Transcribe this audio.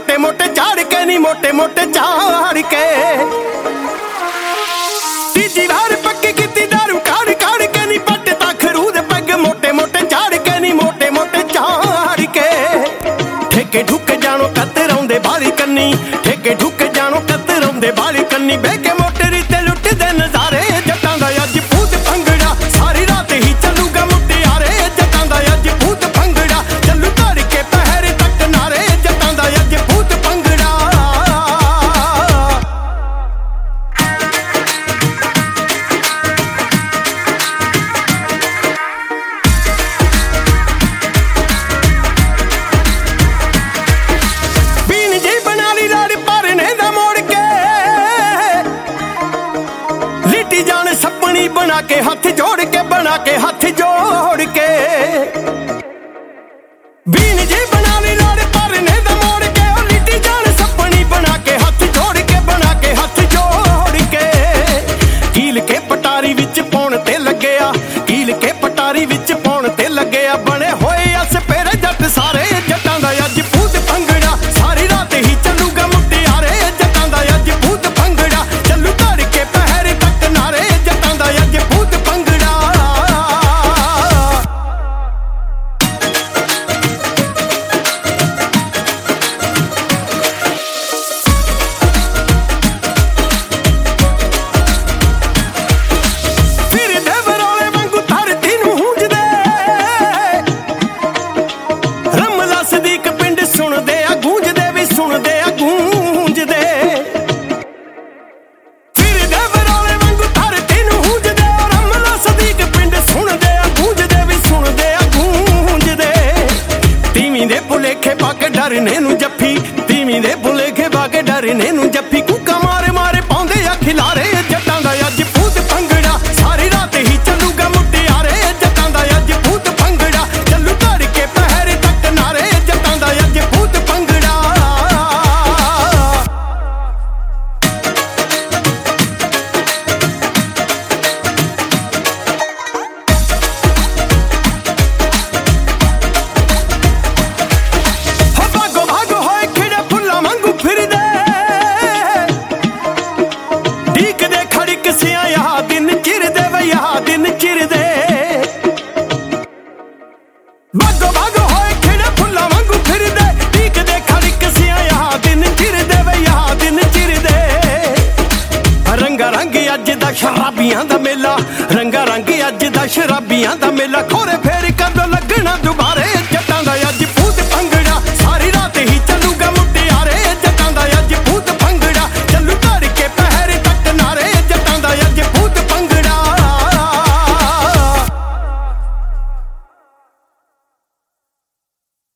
मोटे मोटे झाड़ के नी मोटे मोटे झाड़ के तीजी बार पक्की की दारू काड़ काड़ के नी पट तखरू दे पग मोटे मोटे झाड़ के नी मोटे मोटे झाड़ के ठेके ठुके जानो कतराउंदे बाली कन्नी ठेके ठुके जानो कतराउंदे बाली कन्नी बह के मोटरी ते लुट दे नजारे जटां दा अज भूत भंगड़ा सारी रात ही चलूगा मुटियारे जटां दा अज भूत भंगड़ा चलू तड़के पहर तक नारे जटां दा अज भूत भंगड़ा बीन जी बना ली लाड़ भरने दा मोड़ के लिटी जान सपनी बना के हाथ जोड़ के बना के हाथ जोड़ के बीन जी बना ली लाड़ भरने दा मोड़ के लिटी जान सपनी बना के हाथ जोड़ के बना के हाथ जोड़ के कील के पटारी विच पौण ते लगया कील के पटारी विच पौण ते लगया बने होए अस पेरे जट सारे जटां दा अज भूत भंगड़ा सारी रात ही चलूगा मुटियारे जटां दा अज भूत भंगड़ा चलू तड़के पहर तक नारे जटां दा अज भूत भंगड़ा फिर देवरोले वांगू धरती नूं हूंजदे रमला सदीक पिंड सुणदे आ गूंजदे वी सुणदे आ गूंजदे फिर देवरोले वांगू धरती नूं हूंजदे रमला सदीक पिंड सुणदे आ गूंजदे वी सुणदे आ गूंजदे तीवीं दे भुलेखे पा के डरने नूं जफ्फी तीवीं दे भुलेखे पा के डरने नूं जफ्फी कूका मारे मारे पाउंदे आ खिलारे जटां दा अज भूत भंगड़ा सारी रात ही चलूगा मुटियारे जटां दा अज भूत भंगड़ा चलू तड़के पहर तक नारे जटां दा अज भूत भंगड़ा हो भागो भागो होए खिड़े फुल्लां वांगू फिरदे ढीक दे खड़क सियां यहा दिन चिरदे वे यहा दिन चिरदे भागो भागो होए खिड़े फुल्लां वांगू फिरदे ढीक दे खड़क सियां यहा दिन चिरदे वे यहा दिन चिरदे रंगा रंग अज दा शराबियां दा मेला रंगा रंग अज दा शराबियां दा मेला खोरे फेरे